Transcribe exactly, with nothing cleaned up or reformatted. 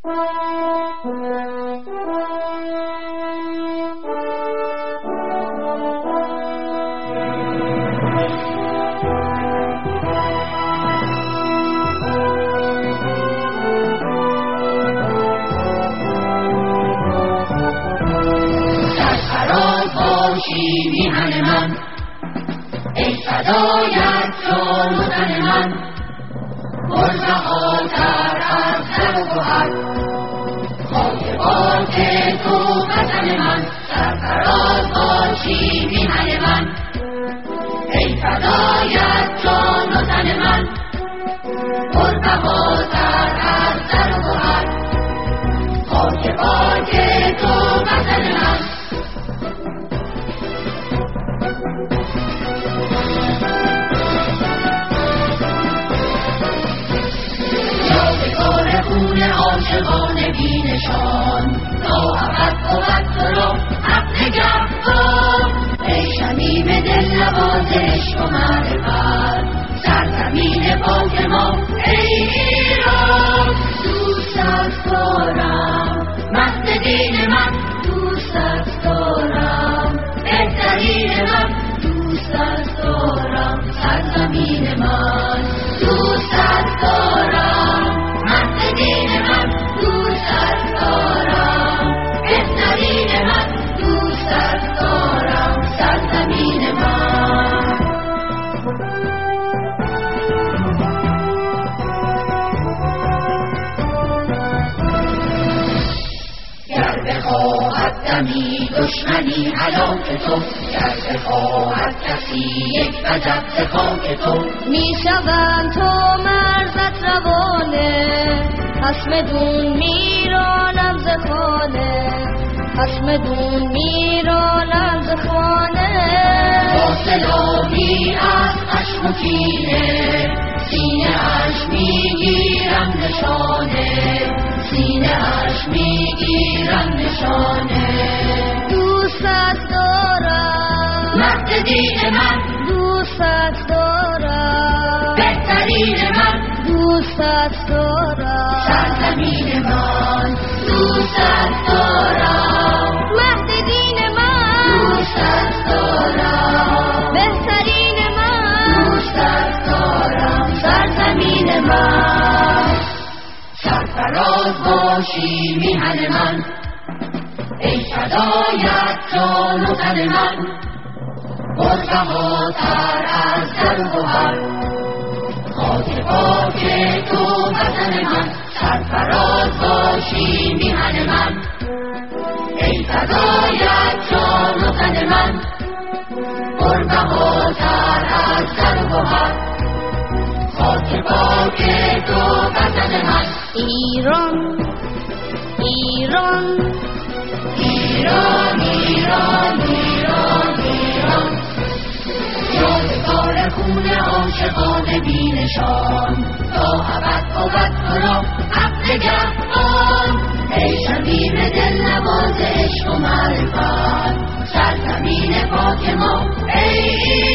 میهن من ای فدایت جان و تن من، پربهاتر از زر و گوهر، خاک پاک تو وطن من، سرفراز باشی میهن من ای فدایت جان و تن من، پربهاتر از زر و گوهر، خاک پاک تو وطن من. عاشقانه بی نشان تا ابد بود تو را حق نگهدار، ای شمیم دل نواز عشق و معرفت، سرزمین پاک ما ای ایران. دوستت دارم مهد دین من، دوستت دارم بهترین من، دوستت دارم سرزمین من، دوستت دارم مهد دین من، دوستت دارم بهترین من، دوستت دارم سرزمین من. گر بخواهد دمی دشمنی هلاک تو، گر بخواهد کسی یک وجب ز خاک تو، میشوم تو مرزت روانه، حسم دون میرانم ز خانه، حسم دون میرانم ز خانه. با سلامی از خشم و کینه، سینه اش میگیرم نشانه، سینه اش میگیرم نشانه. دوستت دارم مهد دین من، دوستت دارم بهترین من، دوستت دارم سرزمین من، دوستت دارم مهد دین من، دوستت دارم بهترین من، دوستت دارم سرزمین من. سرفراز باشی میهن من ای فدایت جان و تن من، پربهاتر از زر و گوهر، خاک پاک تو وطن من، سرفراز باشی میهن من ای فدایت جان و تن من، پربهاتر از زر و گوهر، خاک پاک تو وطن من. ایران ایران ایران ایران ایران ایران، یادگار خون عاشقانه بی نشان تا ابد بود تو را حق نگهدار، ای شمیم دل نواز عشق و معرفت، سرزمین پاک ما ای